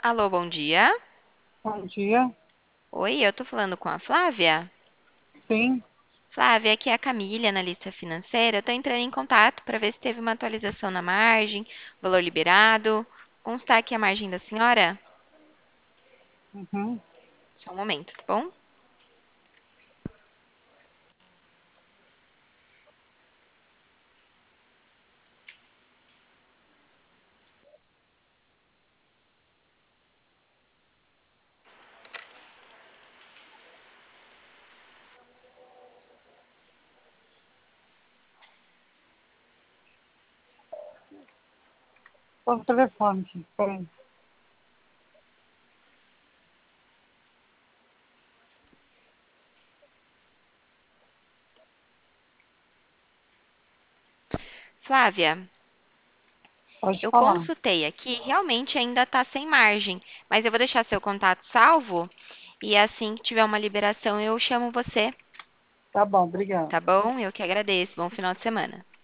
Alô, bom dia. Bom dia. Oi, eu tô falando com a Flávia. Sim. Flávia, aqui é a Camille, analista financeira. Eu tô entrando em contato para ver se teve uma atualização na margem, valor liberado. Constar aqui a margem da senhora? Uhum. Só um momento, tá bom? Tô no telefone aqui. Peraí. Flávia, Pode eu falar. consultei aqui, realmente ainda tá sem margem, mas eu vou deixar seu contato salvo e assim que tiver uma liberação eu chamo você, Tá bom, obrigado. tá bom? Eu que agradeço. Bom final de semana.